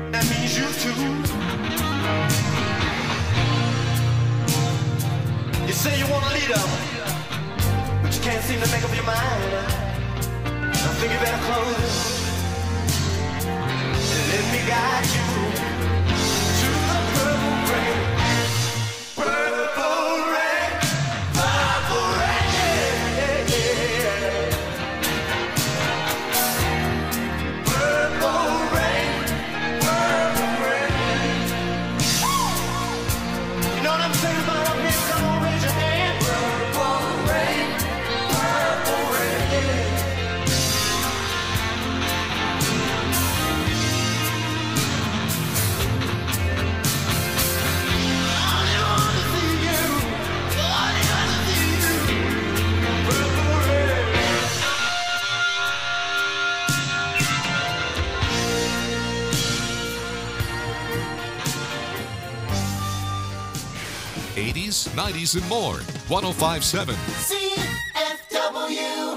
that means you too. You say you want a leader, but you can't seem to make up your mind. I think you better close and let me guide you to the purple rain. Purple rain, purple rain, yeah, yeah. Purple rain, purple rain. You know what I'm saying about up here? Come on, raise your hand. Purple rain, purple rain. '80s, '90s, and more. 105.7 CFW.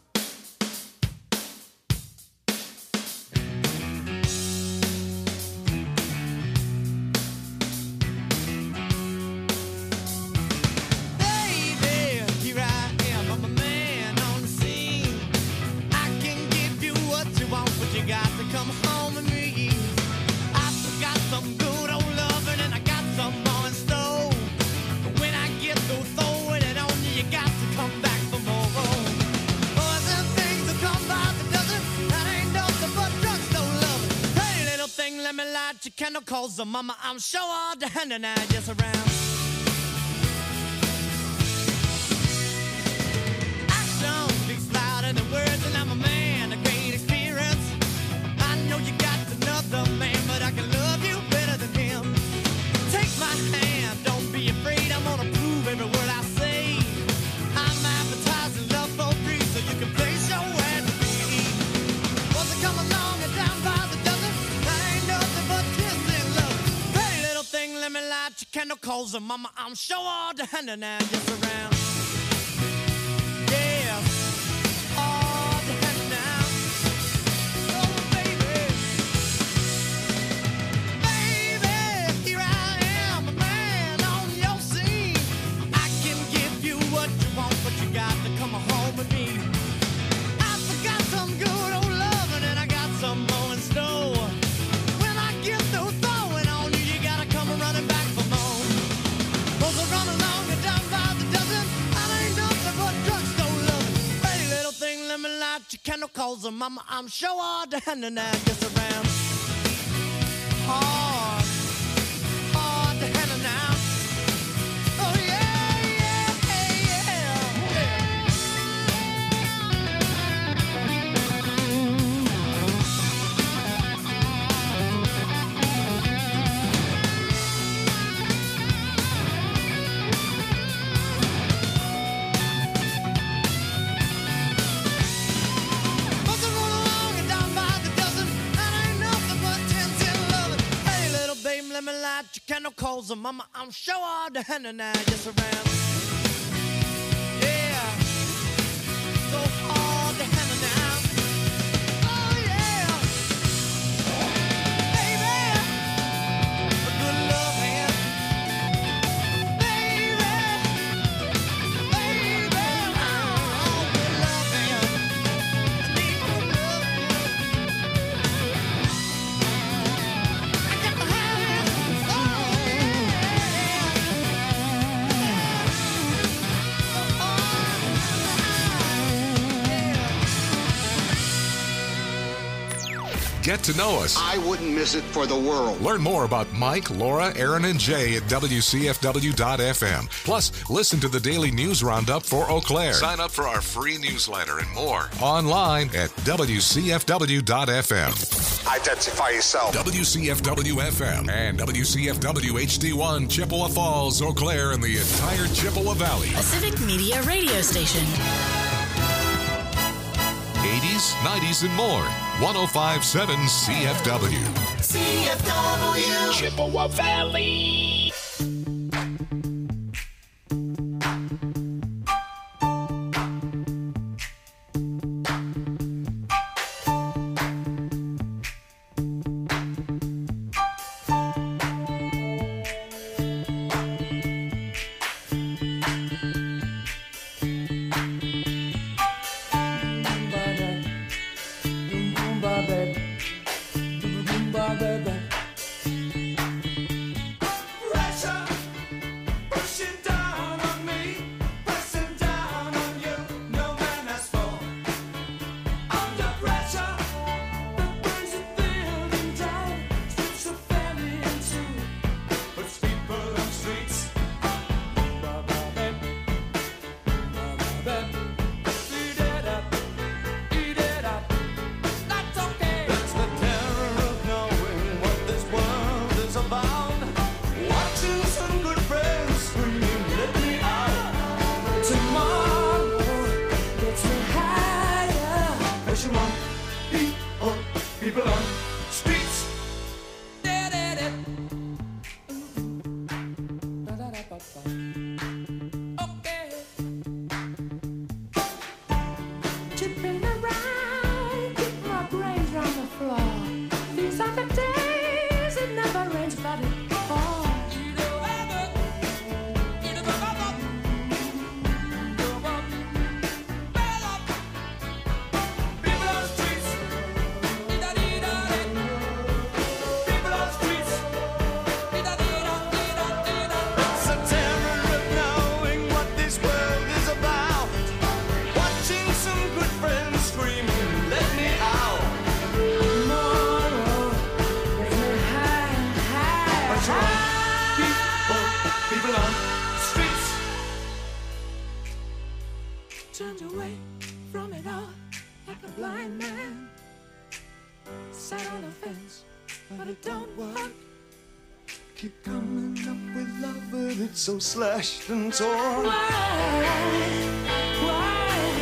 Baby, here I am, I'm a man on the scene. I can give you what you want, but you got to come home with me. I got some good old loving and I got some more in store. But when I get through throwing it on you, you got to come back for more. Boys and things that come by the dozen, that ain't nothing but drugstore loving. Hey, little thing, let me light your candle, cause the mama, I'm sure all the hand and I just around. Action speaks louder than words, and I'm a man of great experience. I know you got another man, but I can love you better than him. Take my hand, don't be afraid, I'm gonna prove every word I say. I'm advertising love for free, so you can place your ad to me. Once I come along and down by the dozen, that ain't nothing but kissing love. Pretty little thing, let me light your candle, cause the mama, I'm sure all the hand and I just around. Yeah, all the hand now. Oh, baby. Baby, here I am, a man on your scene. I can give you what you want, but you got to come home with me. I forgot some good old loving and I got some more in store. When I get through throwing on you, you gotta come running back for more. Those are run along and down by the dozen, that ain't nothing but drugstore loving. Pretty little thing, let me light your candle, cause the mama, I'm sure all the hand and I just around. Hard, hard to handle now. Oh yeah, yeah, Must have run along and down by the dozen, that ain't nothing but 10 loving. Hey, little baby, let me light your candle, cause the mama, I'm sure all the hand and I just around. Yeah, so hard to handle now. Oh yeah, baby, a good love hand. Baby, baby, oh, good love hand. I need good love hand. I got to have it. Oh Get to know us. I wouldn't miss it for the world. Learn more about Mike, Laura, Aaron, and Jay at WCFW.FM. Plus, listen to the daily news roundup for Eau Claire. Sign up for our free newsletter and more online at WCFW.FM. Identify yourself. WCFW-FM and WCFW-HD1, Chippewa Falls, Eau Claire, and the entire Chippewa Valley. A civic media radio station. 80s, 90s, and more. 105.7 CFW. CFW. Chippewa Valley. Turned away from it all like a blind man. Sat on the fence, but it don't work. Keep coming up with love, but it's so slashed and torn. Why?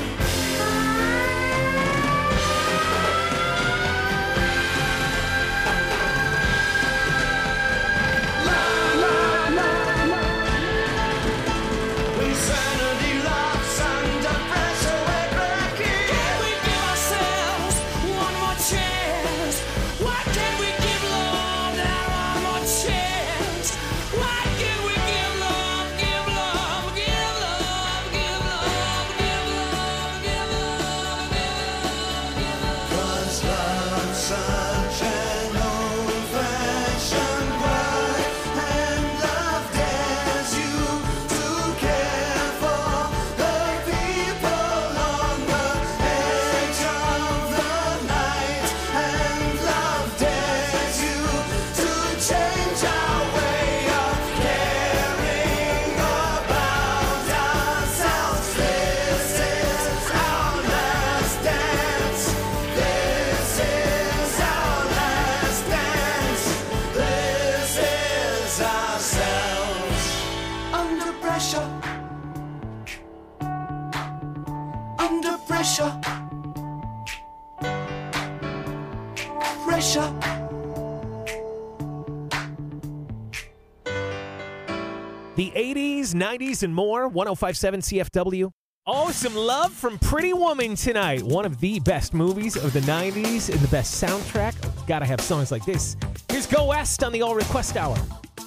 The 80s, 90s, and more. 105.7 CFW. Oh, some love from Pretty Woman tonight. One of the best movies of the 90s and the best soundtrack. Gotta have songs like this. Here's Go West on the All Request Hour.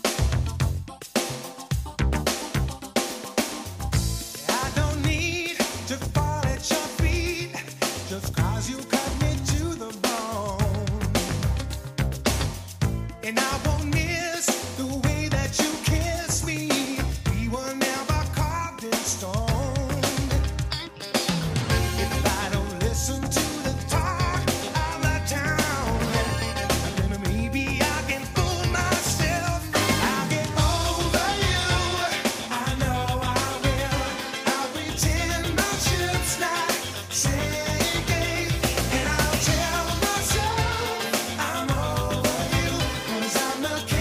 I don't need to fall at your feet just 'cause you cut me to the bone. And I won't miss the way that you kiss me. We were never carved in stone. If I don't listen to the talk of the town, then maybe I can fool myself. I'll get over you. I know I will. I'll pretend my ship's not sinking, and I'll tell myself I'm over you, 'cause I'm the king.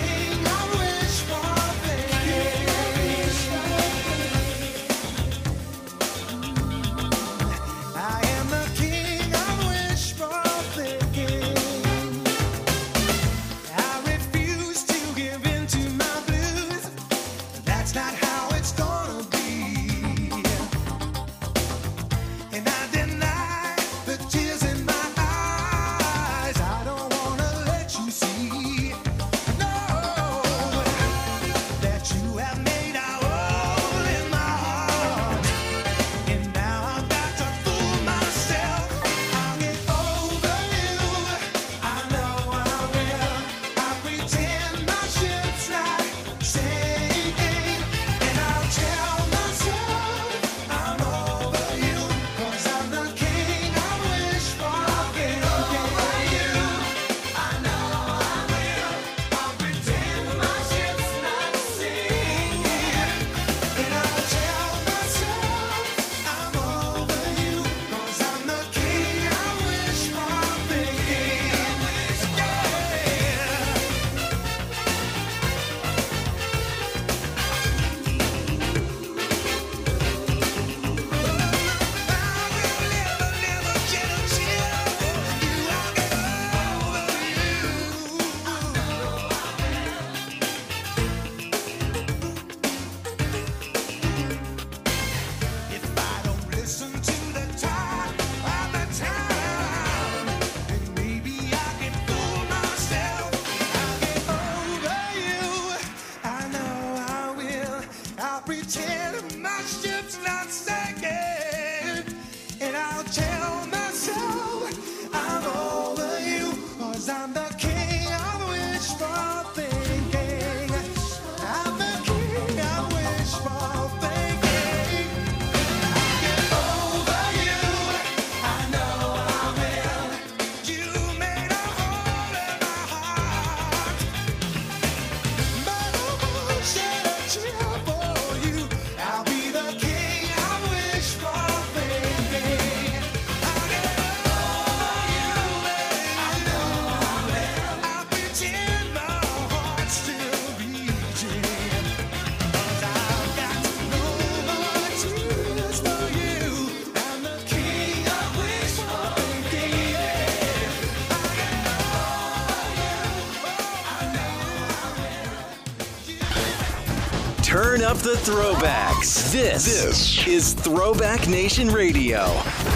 Turn up the throwbacks. This is Throwback Nation Radio.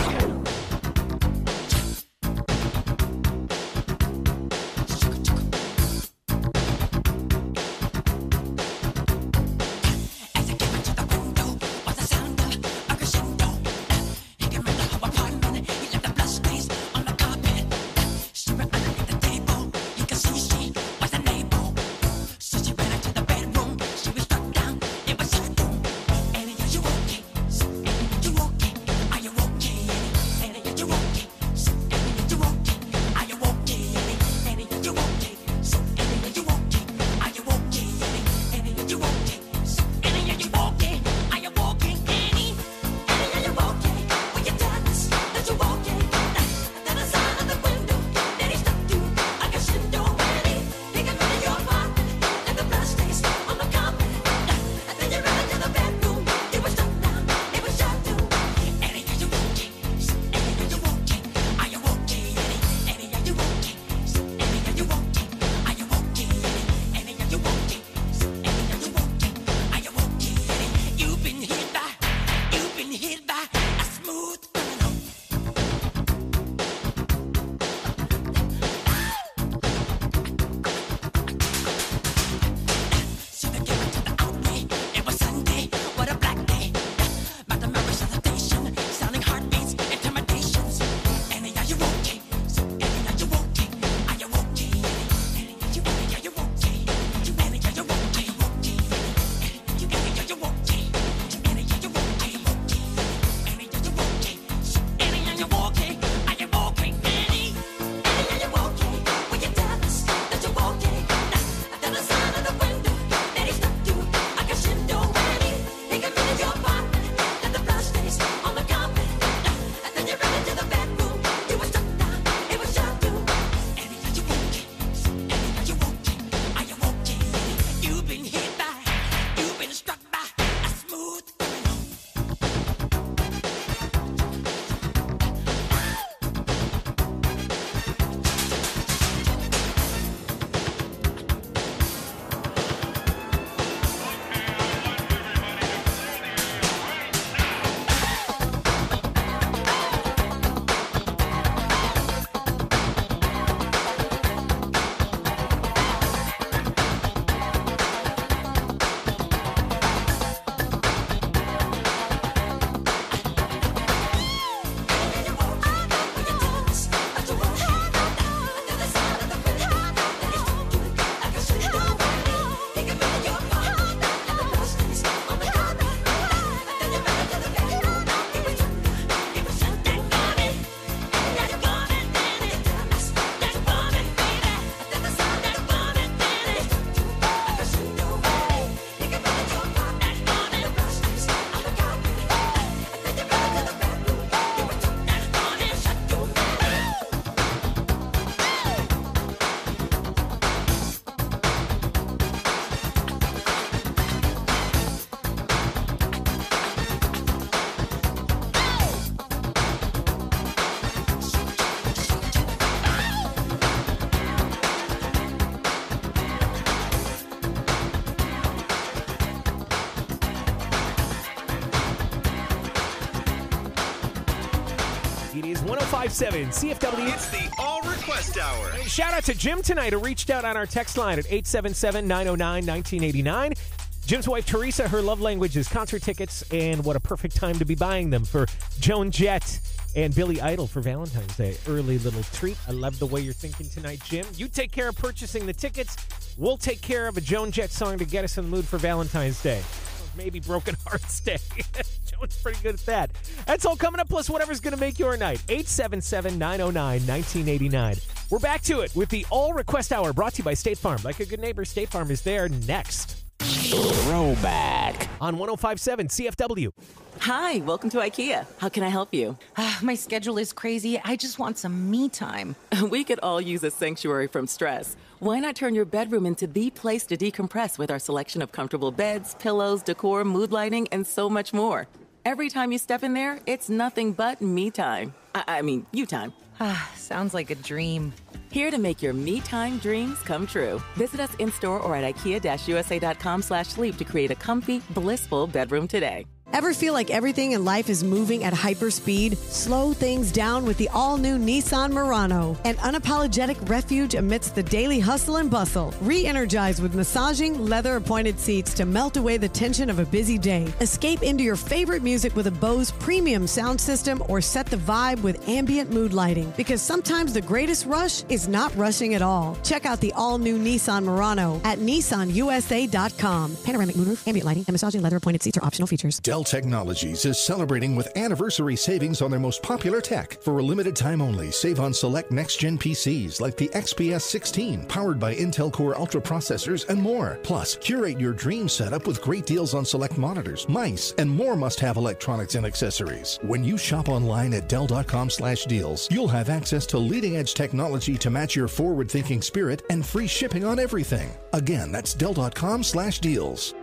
It is 105.7 CFW. It's the All Request Hour. Shout out to Jim tonight, who reached out on our text line at 877-909-1989. Jim's wife, Teresa, her love language is concert tickets, and what a perfect time to be buying them for Joan Jett and Billy Idol for Valentine's Day. Early little treat. I love the way you're thinking tonight, Jim. You take care of purchasing the tickets. We'll take care of a Joan Jett song to get us in the mood for Valentine's Day. Maybe Broken Hearts Day. Joan's pretty good at that. That's all coming up, plus whatever's going to make your night. 877-909-1989. We're back to it with the All Request Hour, brought to you by State Farm. Like a good neighbor, State Farm is there next. Throwback on 105.7 CFW. Hi, welcome to IKEA. How can I help you? My schedule is crazy. I just want some me time. We could all use a sanctuary from stress. Why not turn your bedroom into the place to decompress with our selection of comfortable beds, pillows, decor, mood lighting, and so much more? Every time you step in there, it's nothing but me time. I mean, you time. Sounds like a dream. Here to make your me time dreams come true. Visit us in-store or at ikea-usa.com/sleep to create a comfy, blissful bedroom today. Ever feel like everything in life is moving at hyperspeed? Slow things down with the all-new Nissan Murano, an unapologetic refuge amidst the daily hustle and bustle. Re-energize with massaging, leather-appointed seats to melt away the tension of a busy day. Escape into your favorite music with a Bose premium sound system or set the vibe with ambient mood lighting. Because sometimes the greatest rush is not rushing at all. Check out the all-new Nissan Murano at nissanusa.com. Panoramic moonroof, ambient lighting, and massaging leather-appointed seats are optional features. Dell Technologies is celebrating with anniversary savings on their most popular tech. For a limited time only, save on select next-gen PCs like the XPS 16, powered by Intel Core Ultra processors and more. Plus, curate your dream setup with great deals on select monitors, mice, and more must-have electronics and accessories. When you shop online at Dell.com/deals, you'll have access to leading-edge technology to match your forward-thinking spirit and free shipping on everything. Again, that's Dell.com/deals.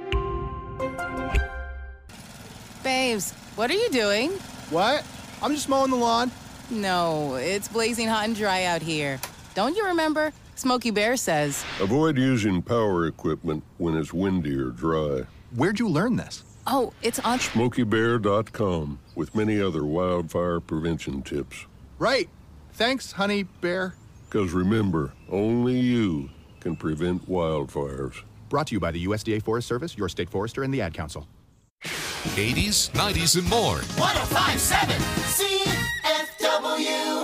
Babes, what are you doing? What? I'm just mowing the lawn. No, it's blazing hot and dry out here. Don't you remember? Smokey Bear says. Avoid using power equipment when it's windy or dry. Where'd you learn this? Oh, it's on SmokeyBear.com with many other wildfire prevention tips. Right. Thanks, Honey Bear. Because remember, only you can prevent wildfires. Brought to you by the USDA Forest Service, your state forester, and the Ad Council. 80s, 90s, and more. 105.7 CFW.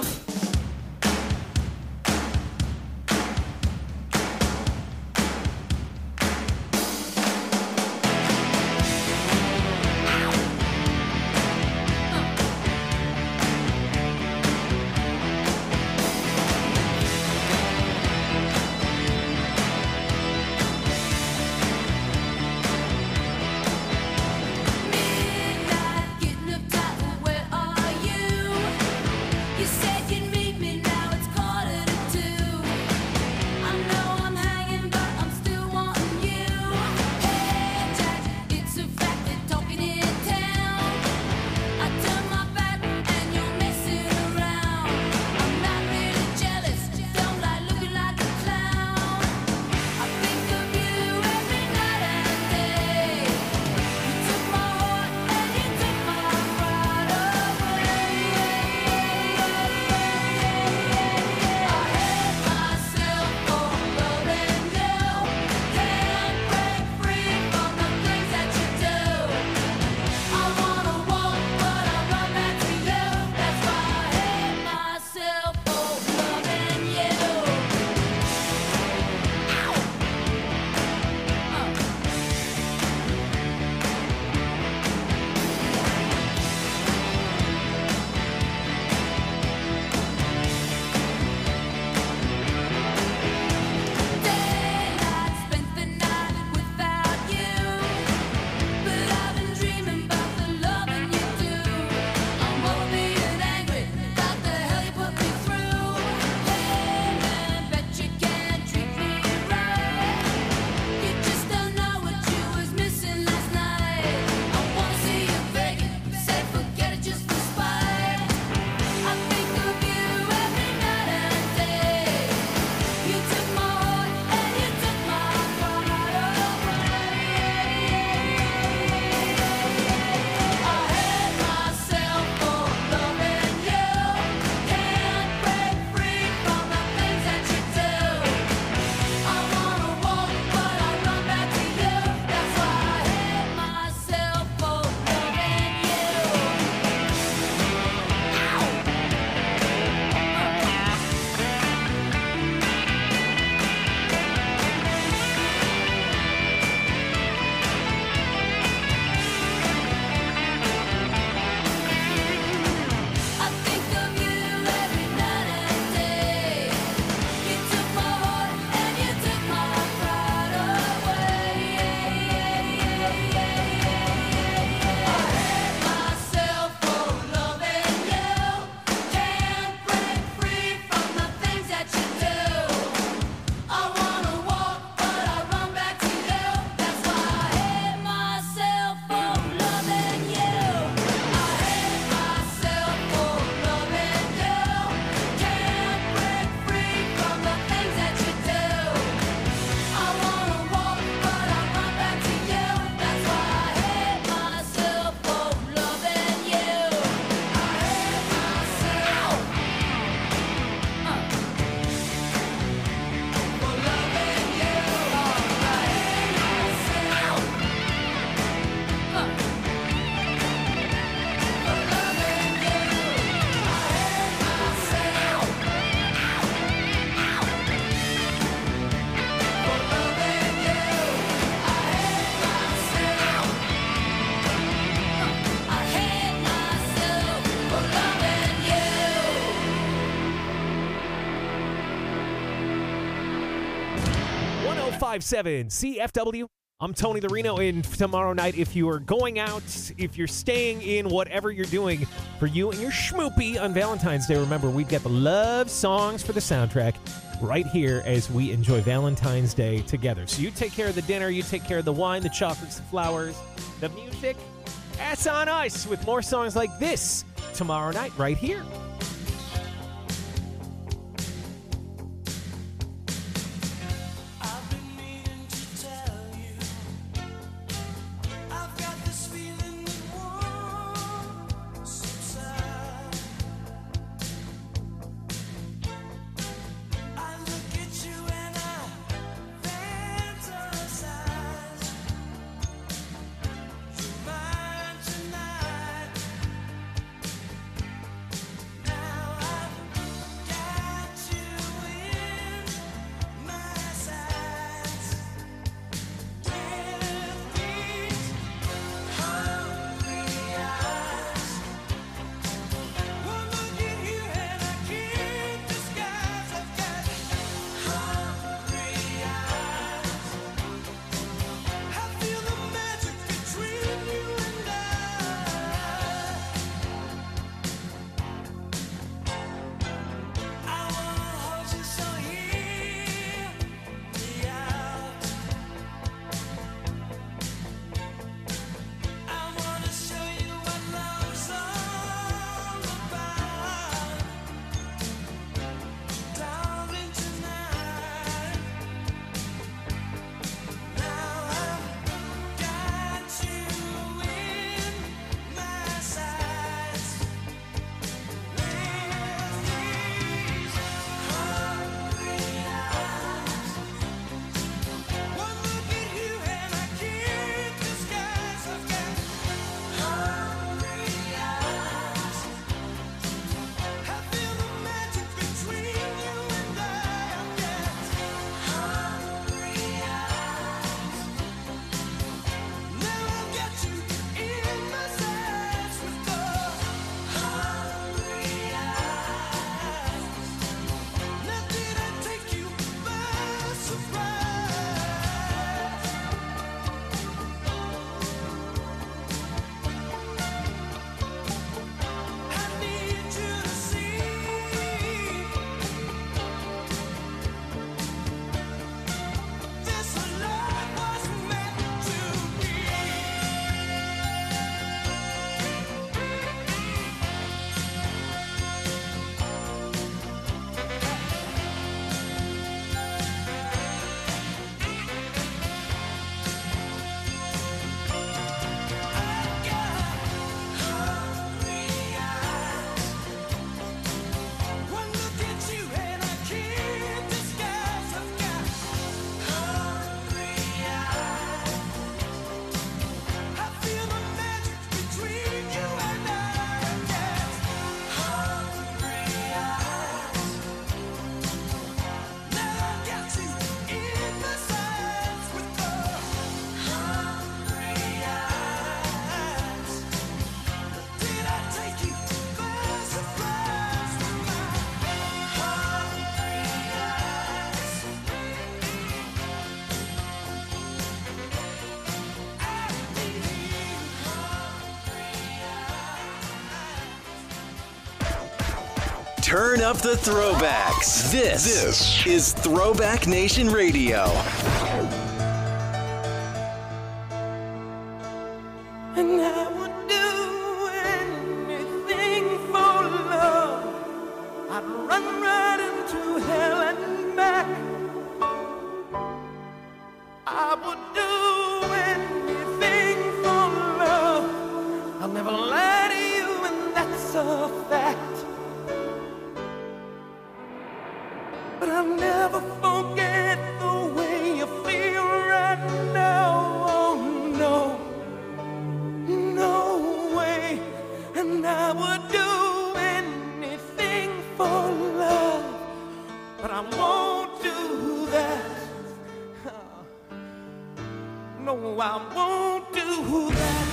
Midnight, getting up tight, where are you? 1057 CFW. I'm Tony the Reno, and tomorrow night, if you are going out, if you're staying in, whatever you're doing for you and your schmoopy on Valentine's Day, remember, we've got the love songs for the soundtrack right here as we enjoy Valentine's Day together. So you take care of the dinner, you take care of the wine, the chocolates, the flowers, the music. That's on us with more songs like this tomorrow night right here. Turn up the throwbacks. This is Throwback Nation Radio. And I would do anything for love. I'd run right into hell and back. I would do anything for love. I'll never lie to you, and that's a fact. But I'll never forget the way you feel right now. Oh no, no way. And I would do anything for love, but I won't do that. No, I won't do that.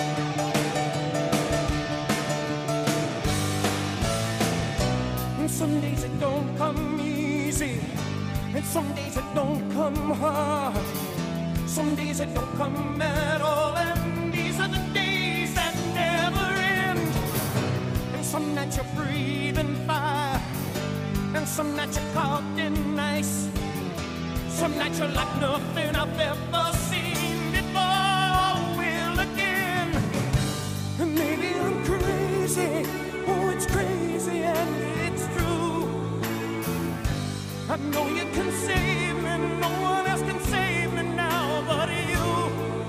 So some days it don't come easy, and some days it don't come hard. Some days it don't come at all, and these are the days that never end. And some nights you're breathing fire, and some nights you're caught in ice. Some nights you're like nothing I've ever seen before. Will again, and maybe I'm crazy. Oh, it's crazy and it's true. I know you can save me, no one else can save me now but you.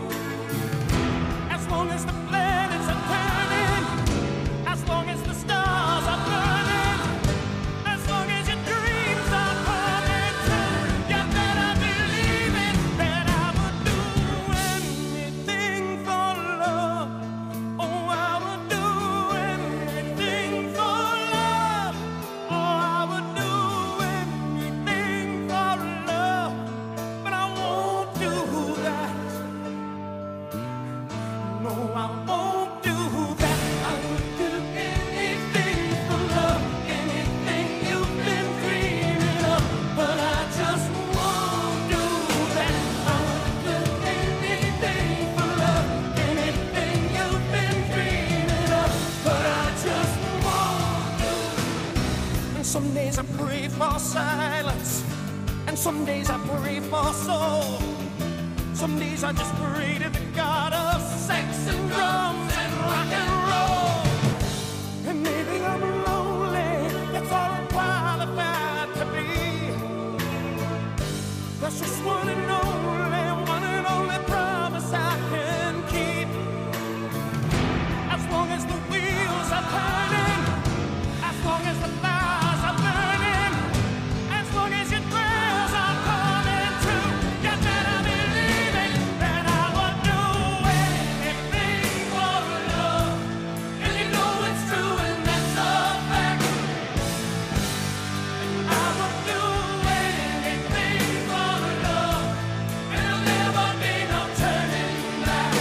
As long as the planets are turning, as long as the stars are burning, as long as your dreams are coming true, you better believe it, that I would do anything for love. Oh, I would do anything for love. Oh, I would do anything for love. But I won't do that. No, I won't do that. I would do anything for love, anything you've been dreaming of. But I just won't do that. I would do anything for love, anything you've been dreaming of. But I just won't do. And some days I pray for silence, and some days I pray for soul. Some days I just pray to the God of sex and drums and rock and roll. And maybe I'm lonely, that's all I'm qualified to be. That's just one and only promise I can keep. As long as the wheels are turning, as long as the fires are burning, as long as your prayers are coming true, you better believe it, that I would do anything for love. And you know it's true, and that's a fact. I would do anything for love, and there'll never be no turning back.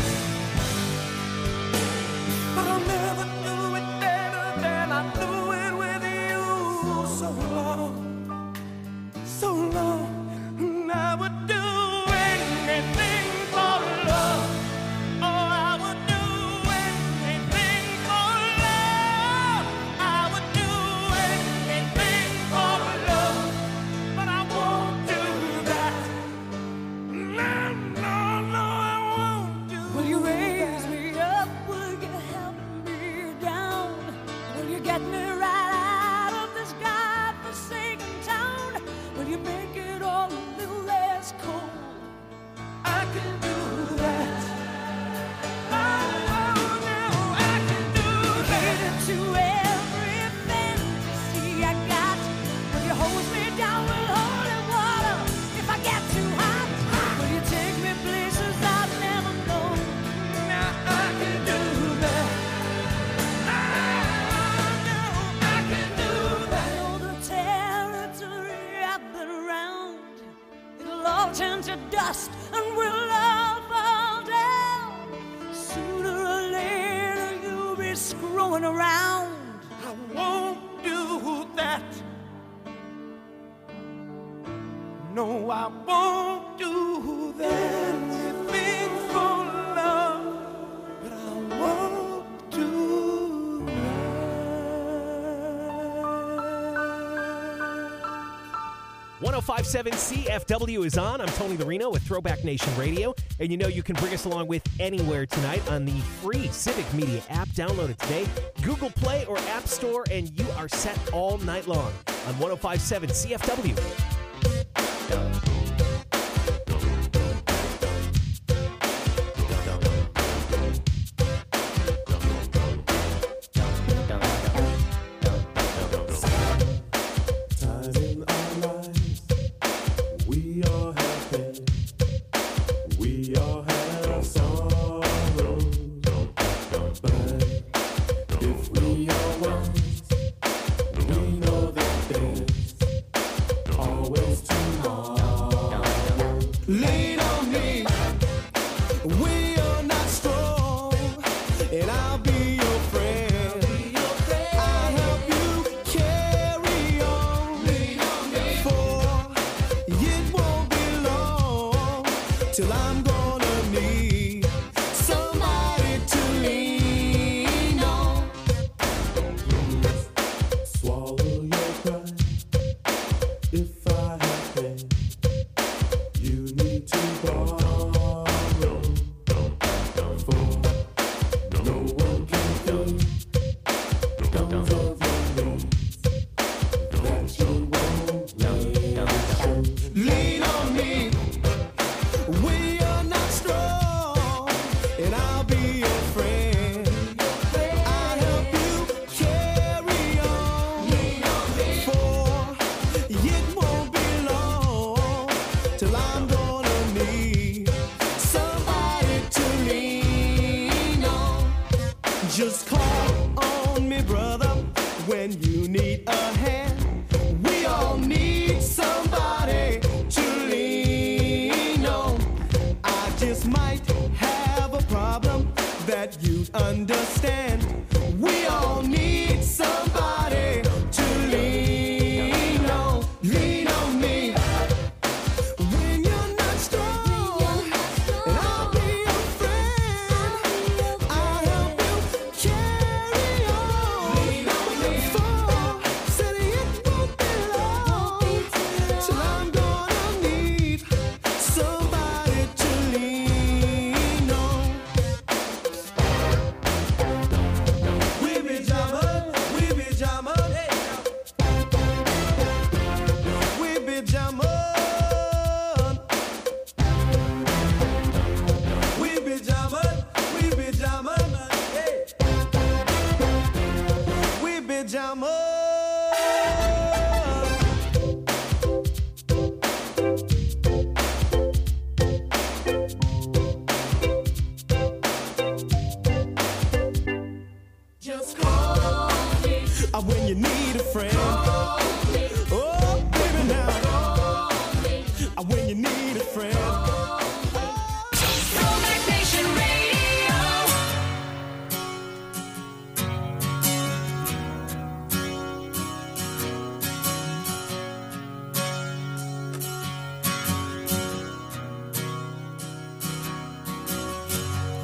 But I'll never do it better than I do it with you. So long, and I would do anything for love. Oh, I would do anything for love. I would do anything for love, but I won't do that. No, I won't do. Will you raise me up? Will you help me down? Will you get me right out of this godforsaken town? Will you make it all a little less cold? I can do that. Oh, no, I can do that. To every fantasy I got. Will you hold me down with holy water if I get too hot? Will you take me places I've never known? Now I can do that. No, I can do that. I know the territory I've been around. It'll all turn to dust and we'll all fall down. Sooner or later you'll be screwing around. I won't do that. No, I won't do that. Anything for love, but I won't do that. 105.7 CFW is on. I'm Tony Larino with Throwback Nation Radio. And you know you can bring us along with anywhere tonight on the free Civic Media app. Download it today. Google Play or App Store, and you are set all night long on 105.7 CFW. Always tomorrow.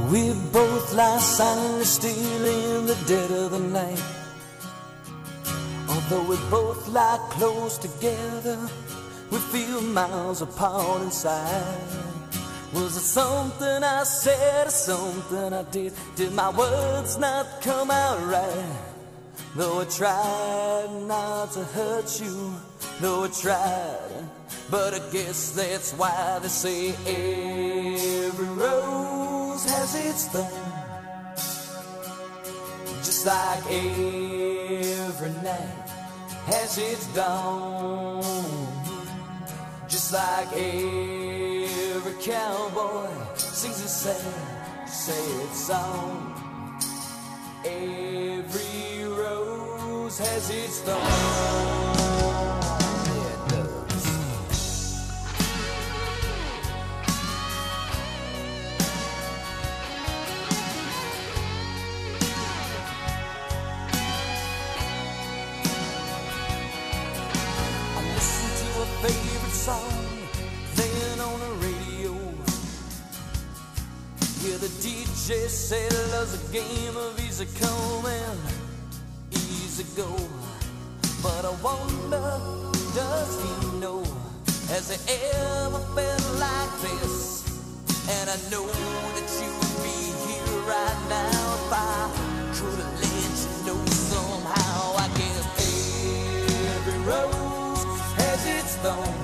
We both lie silently still in the dead of the night. Although we both lie close together, we feel miles apart inside. Was it something I said or something I did? Did my words not come out right? Though I tried not to hurt you, though I tried, but I guess that's why they say every rose has its thorn. Just like every night has its dawn. Just like every cowboy sings a sad, sad song. Every rose has its thorn. Favorite song playing on the radio. Yeah, the DJ said love's a game of easy come and easy go. But I wonder, does he know? Has he ever felt like this? And I know that you would be here right now if I could have let you know somehow. I guess every rose has its thorn.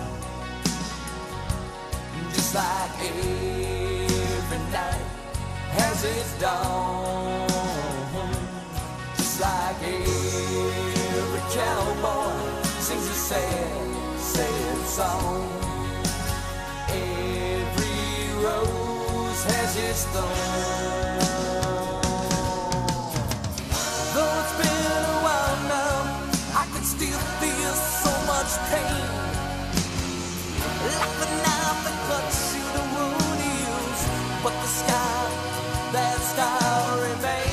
Just like every night has its dawn. Just like every cowboy sings a sad, sad song. Every rose has its thorn. Though it's been a while now, I can still feel so much pain. Like the knife that cuts you, the wound heals, but the scar, that scar remains.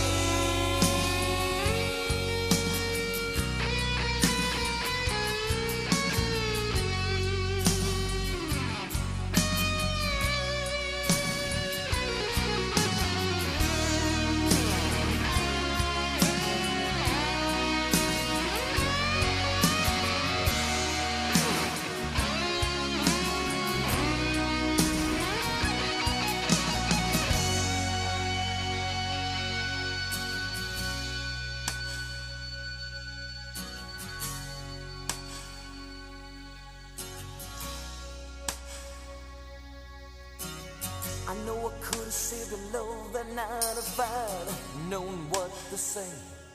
I know I could have saved the love that night if I'd known what to say.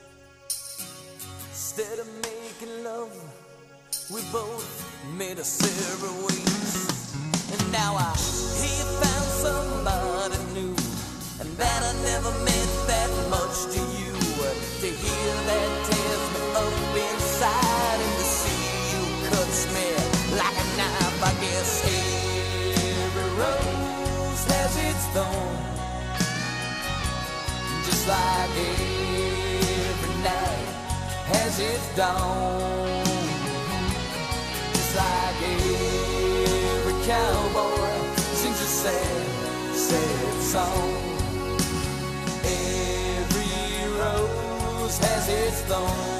Instead of making love, we both made us separate ways. And now I hear you found somebody new, and that I never meant that much to you. To hear that tears me up inside, and to see you cuts me like a knife. I guess every rose has its thorn. Just like every night has its dawn. Just like every cowboy sings a sad, sad song. Every rose has its thorn.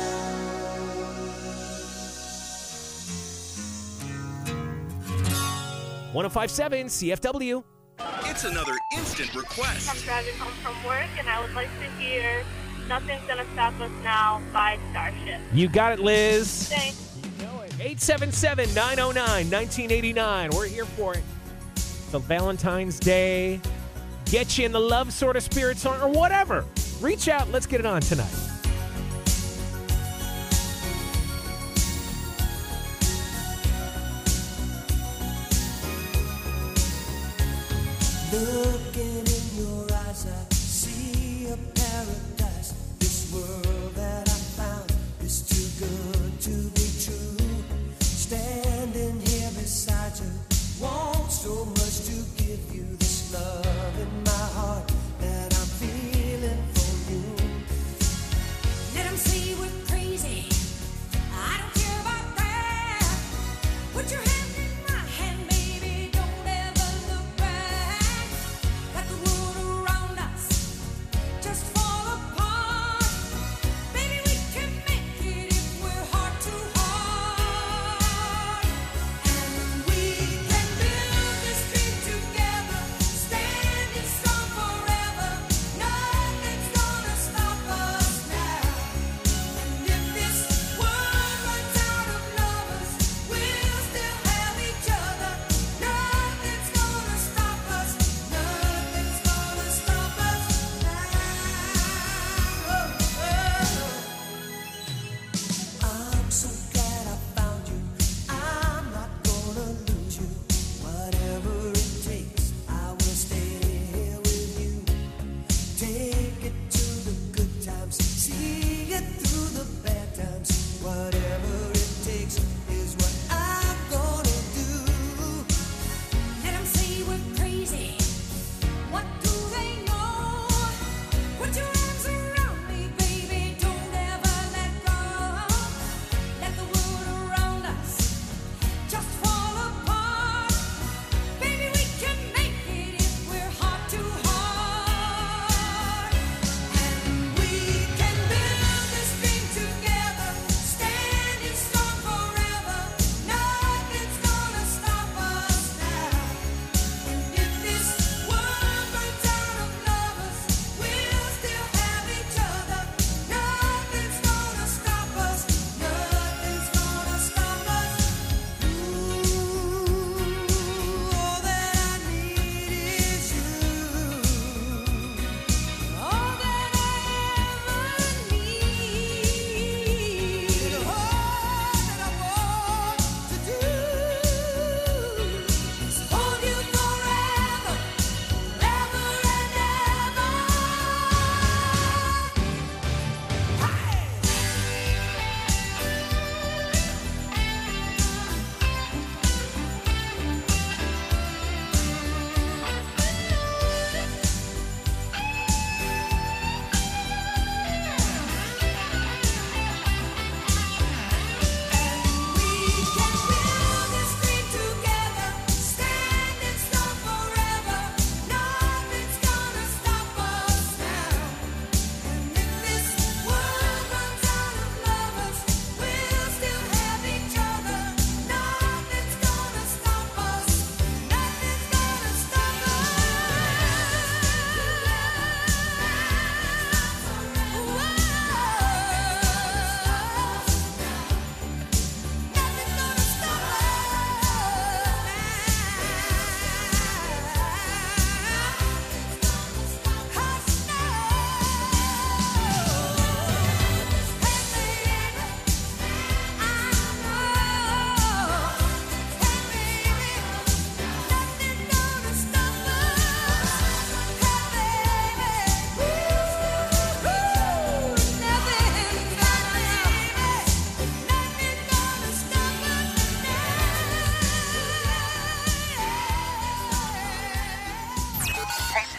105.7 CFW. It's another instant request. I'm driving home from work and I would like to hear Nothing's Gonna Stop Us Now by Starship. You got it, Liz. Thanks. 877-909-1989. We're here for it. The Valentine's Day. Get you in the love sort of spirit song or whatever. Reach out. Let's get it on tonight. Looking in your eyes, I see a paradise. This world that I found is too good to be true. Standing here beside you, want so much to give you this love in my heart that I'm feeling for you. Let them say we're crazy. I don't care about that. Put your hand in my hand, baby. Don't ever look back. Got the world around us.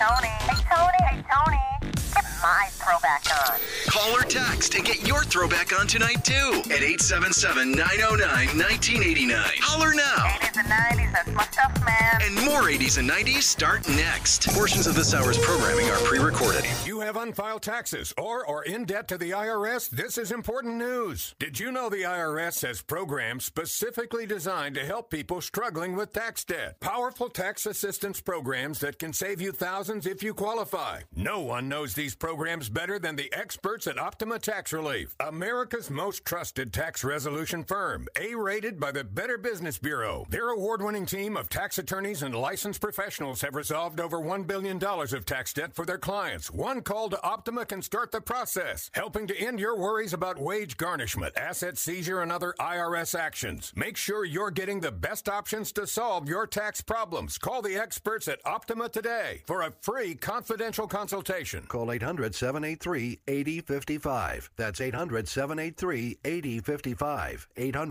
Tony. Hey, Tony. Hey, Tony. Get my throwback on. Call or text and get your throwback on tonight, too, at 877-909-1989. Holler now. 80s and 90s, that's my stuff, man. And more 80s and 90s start next. Portions of this hour's programming are pre-recorded. If you have unfiled taxes or are in debt to the IRS, this is important news. Did you know the IRS has programs specifically designed to help people struggling with tax debt? Powerful tax assistance programs that can save you thousands if you qualify. No one knows these programs better than the experts at Optima Tax Relief, America's most trusted tax resolution firm, A-rated by the Better Business Bureau. Their award-winning team of tax attorneys and licensed professionals have resolved over $1 billion of tax debt for their clients. One call to Optima can start the process, helping to end your worries about wage garnishment, asset seizure, and other IRS actions. Make sure you're getting the best options to solve your tax problems. Call the experts at Optima today for a free confidential consultation. Call 800-783-8055. That's 800-783-8055.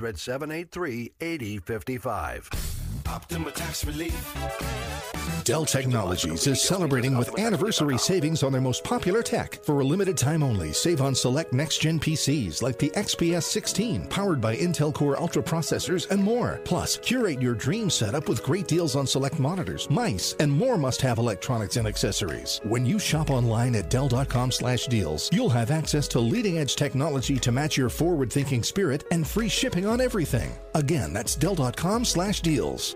800-783-8055. Optima Tax Relief. Dell Technologies is celebrating with anniversary savings on their most popular tech. For a limited time only, save on select next-gen PCs like the XPS 16, powered by Intel Core Ultra processors and more. Plus, curate your dream setup with great deals on select monitors, mice, and more must-have electronics and accessories. When you shop online at Dell.com/deals, you'll have access to leading-edge technology to match your forward-thinking spirit and free shipping on everything. Again, that's Dell.com/deals.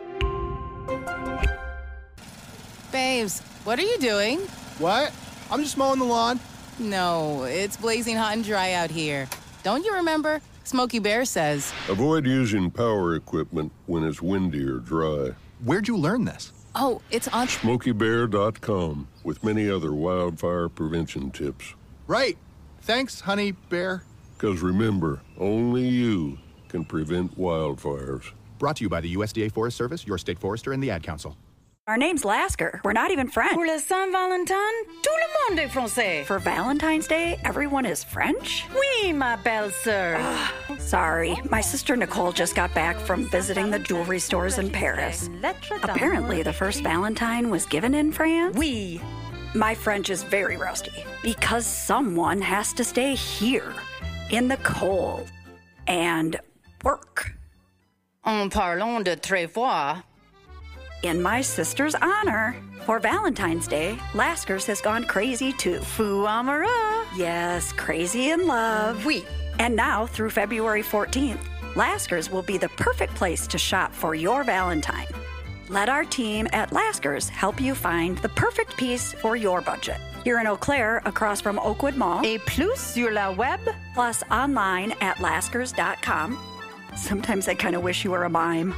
Babes, what are you doing? What? I'm just mowing the lawn. No, it's blazing hot and dry out here. Don't you remember? Smokey Bear says. Avoid using power equipment when it's windy or dry. Where'd you learn this? Oh, it's on SmokeyBear.com with many other wildfire prevention tips. Right. Thanks, honey bear. Because remember, only you can prevent wildfires. Brought to you by the USDA Forest Service, your state forester, and the Ad Council. Our name's Lasker. We're not even French. Pour la Saint-Valentin, tout le monde est français. For Valentine's Day, everyone is French? Oui, ma belle-sœur. Sorry, my sister Nicole just got back from visiting the jewelry stores in Paris. Apparently, the first Valentine was given in France? Oui. My French is very rusty because someone has to stay here in the cold and work. En parlant de très froid. In my sister's honor, for Valentine's Day, Lasker's has gone crazy too. Fou amoureux. Yes, crazy in love. Oui. And now, through February 14th, Lasker's will be the perfect place to shop for your Valentine. Let our team at Lasker's help you find the perfect piece for your budget. Here in Eau Claire, across from Oakwood Mall. Et plus sur la web. Plus online at laskers.com. Sometimes I kind of wish you were a mime.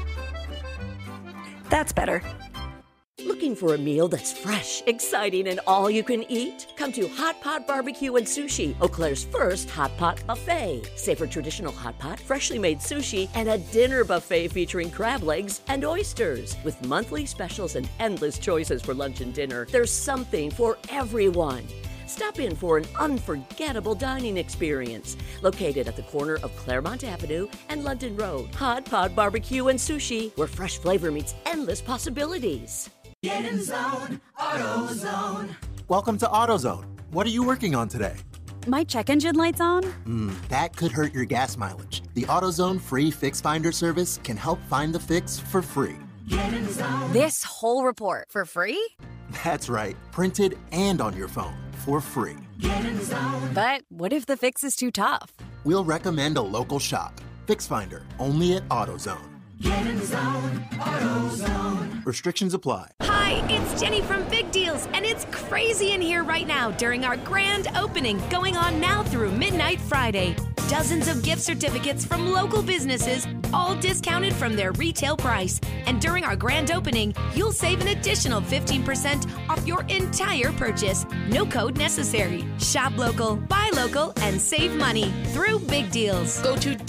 That's better. Looking for a meal that's fresh, exciting, and all you can eat? Come to Hot Pot Barbecue and Sushi, Eau Claire's first hot pot buffet. Savor traditional hot pot, freshly made sushi, and a dinner buffet featuring crab legs and oysters. With monthly specials and endless choices for lunch and dinner, there's something for everyone. Stop in for an unforgettable dining experience. Located at the corner of Claremont Avenue and London Road. Hot Pot Barbecue and Sushi, where fresh flavor meets endless possibilities. Get in zone, AutoZone. Welcome to AutoZone. What are you working on today? My check engine light's on? That could hurt your gas mileage. The AutoZone free Fix Finder service can help find the fix for free. Get in zone. This whole report for free? That's right, printed and on your phone for free. Get in zone. But what if the fix is too tough? We'll recommend a local shop. Fix Finder, only at AutoZone. Get in zone, AutoZone. Restrictions apply. Hi, it's Jenny from Big Deals, and it's crazy in here right now during our grand opening going on now through midnight Friday. Dozens of gift certificates from local businesses, all discounted from their retail price. And during our grand opening, you'll save an additional 15% off your entire purchase. No code necessary. Shop local, buy local, and save money through Big Deals. Go to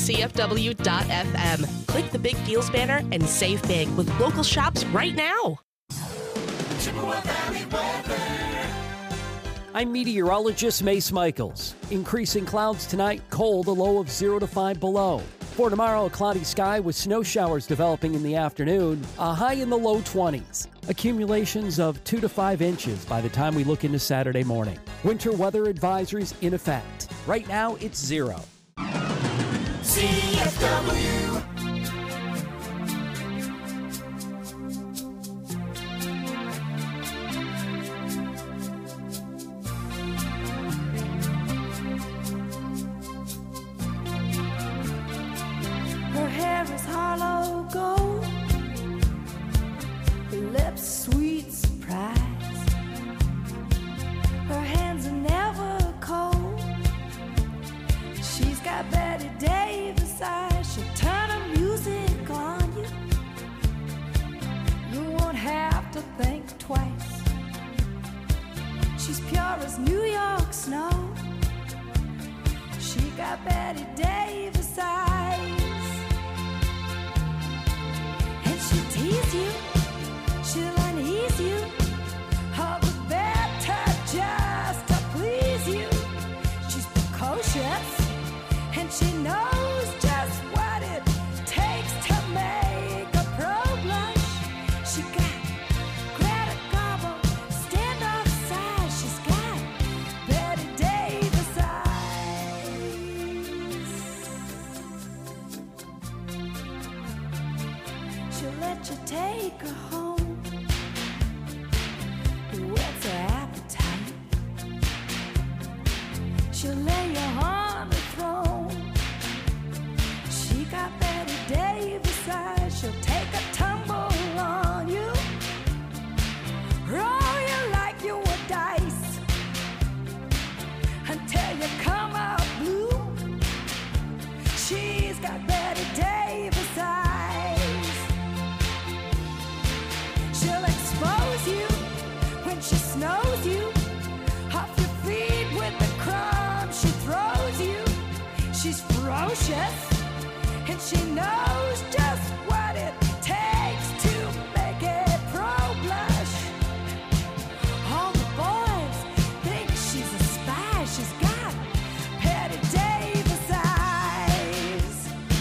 WCFW.FM. Click the Big Deals banner and save big with local shops right now. Chippewa Valley weather. I'm meteorologist Mace Michaels. Increasing clouds tonight, cold, a low of 0 to 5 below. For tomorrow, a cloudy sky with snow showers developing in the afternoon, a high in the low 20s. Accumulations of 2 to 5 inches by the time we look into Saturday morning. Winter weather advisories in effect. Right now, it's 0. CFW. Her hair is hollow gold, her lips sweet surprise. Her hands are never cold. She's got Betty Davis eyes. She'll turn her music on you. You won't have to think twice. She's pure as New York snow. She got Betty Davis eyes. She'll tease you, she'll unease you, all the better just to please you. She's precocious, and she knows just what it takes to make a pro blush. She got Greta Garbo, standoff size. She's got Betty Davis eyes. She'll let you take her home. Whet's her appetite? She'll lay you on the throne. She got Betty Davis eyes. She'll take a tumble on you, roll you like you were dice, until you come out blue. She's got Betty Davis eyes. She'll expose you when she snows you off your feet with the crumbs she throws you. She's ferocious, and she knows just what it takes to make a pro blush. All the boys think she's a spy. She's got Betty Davis eyes.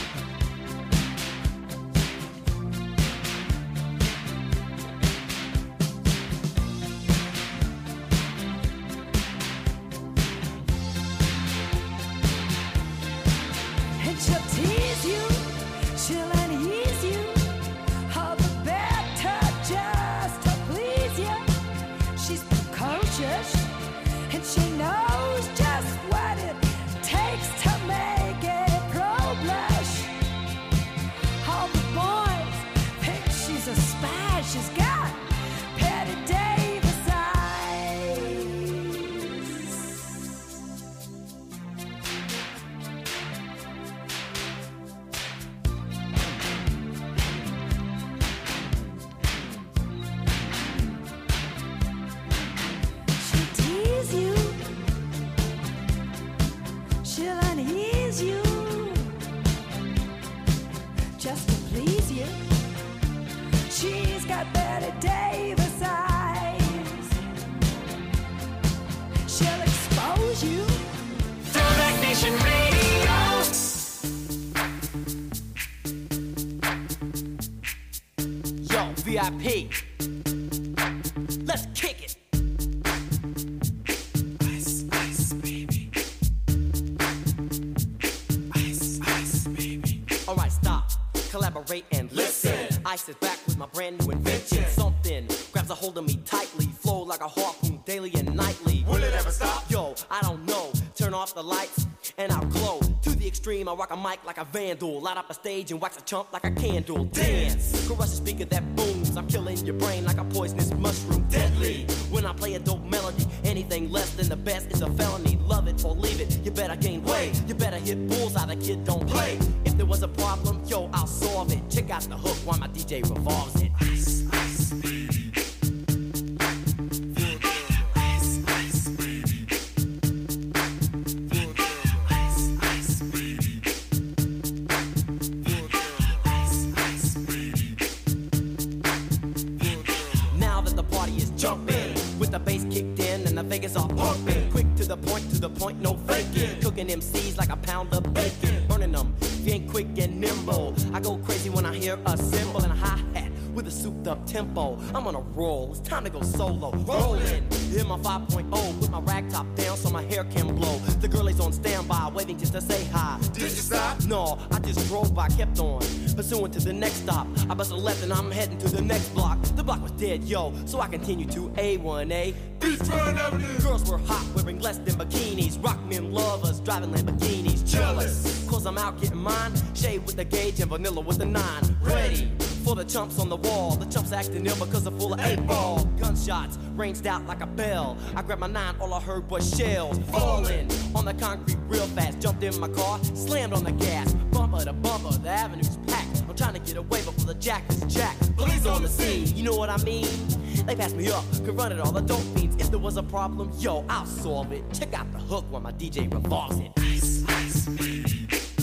And she'll tease you, she'll unease you, all the better just to please you. She's precocious, and she knows just what it takes to make a pro blush. All the boys think she's a spy. She's got Betty Davis eyes. She'll tease you, she'll unease you, just to please you. She's got Betty Davis eyes. She'll expose you. Throwback Nation Radio. Yo, VIP. Let's kick it. Ice, ice, baby. Ice, ice, baby. Alright, stop, collaborate and listen. Ice is back with my brand new invention. Something grabs a hold of me tightly, flow like a harpoon daily and nightly. Will it ever stop? Yo, I don't know. Turn off the lights and I'll glow. To the extreme, I rock a mic like a vandal. Light up a stage and wax a chump like a candle. Dance, crush a speaker that booms. I'm killing your brain like a poisonous mushroom. Deadly, when I play a dope melody. Anything less than the best is a felony. Love it or leave it, you better gain weight. You better hit bullseye, the kid don't play. If there was a problem, yo, I'll solve it. Check out the hook while my DJ revolves it. Ice, ice, baby. Ice, ice, baby. Ice, ice, baby. Ice, ice, baby. Now that the party is jumping, with the bass kicked in and the Vegas all pumping. Quick to the point, no faking. Cooking MCs like a pound of bacon. Burning them, if you ain't quick and hear a cymbal and a hi-hat with a souped-up tempo. I'm on a roll. It's time to go solo. Rollin'. Hit my 5.0. Put my rag top down so my hair can blow. The girl is on standby, waiting just to say hi. Did you stop? No, I just drove by, kept on. Pursuing to the next stop. I bust a left and I'm heading to the next block. The block was dead, yo, so I continued to A1A. Beachfront Avenue. Girls were hot, wearing less than bikinis. Rock men lovers, driving Lamborghinis. Jealous, cause I'm out getting mine. Shade with the gauge and vanilla with the 9. Ready for the chumps on the wall. The chumps acting ill because I'm full of 8-ball. Gunshots ranged out like a bell. I grabbed my 9, all I heard was shells falling on the concrete real fast. Jumped in my car, slammed on the gas. Bumper to bumper, the avenue's packed. I'm trying to get away before the jack is jacked. Police on the scene, you know what I mean? They passed me up, could run it all the dope fiends. If there was a problem, yo, I'll solve it. Check out the hook while my DJ revolves it. Ice, ice, baby.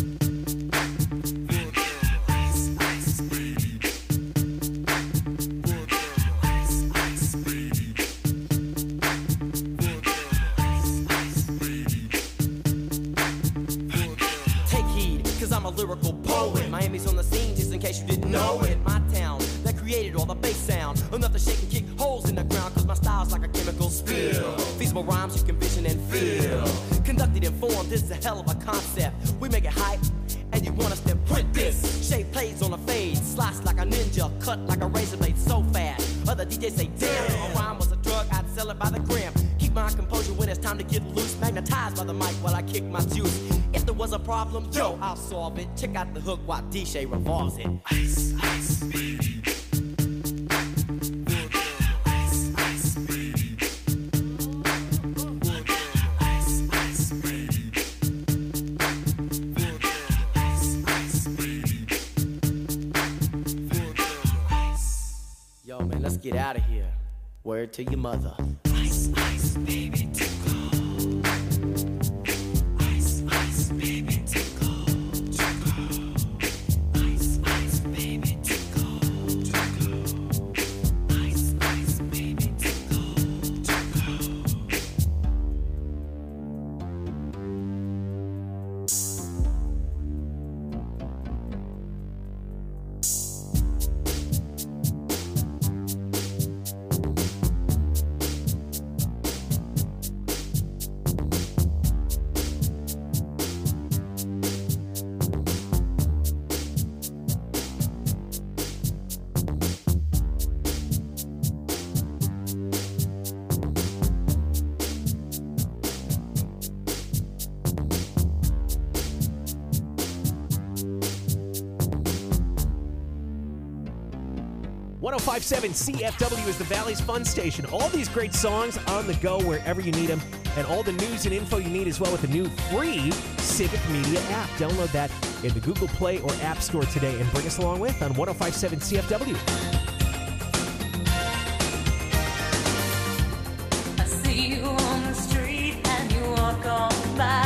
I'm a lyrical poet. Miami's on the scene, just in case you didn't know it. My town that created all the bass sound, enough to shake and kick holes in the ground. Cause my style's like a chemical spill. Feasible rhymes you can vision and feel. Conducted in form, this is a hell of a concept. We make it hype, and you want us to print this. Shape plays on a fade, slice like a ninja, cut like a razor blade so fast. Other DJs say, damn, if a rhyme was a drug, I'd sell it by the gram. Keep my composure when it's time to get loose. Magnetized by the mic while I kick my juice. If there was a problem, yo, I'll solve it. Check out the hook while DJ revolves it. Ice, ice, baby. Ice, ice, baby. Ice, ice, baby. Ice, ice, baby. Yo, man, let's get out of here. Word to your mother. Ice, ice, baby, to go. Ice, ice, baby, to go. To go. Ice, ice, baby, to go. To go. Ice, ice, baby, to go. To go. .5.7 CFW is the Valley's fun station. All these great songs on the go wherever you need them, and all the news and info you need as well with the new free Civic Media app. Download that in the Google Play or App Store today and bring us along with on 105.7 CFW. I see you on the street and you walk on by.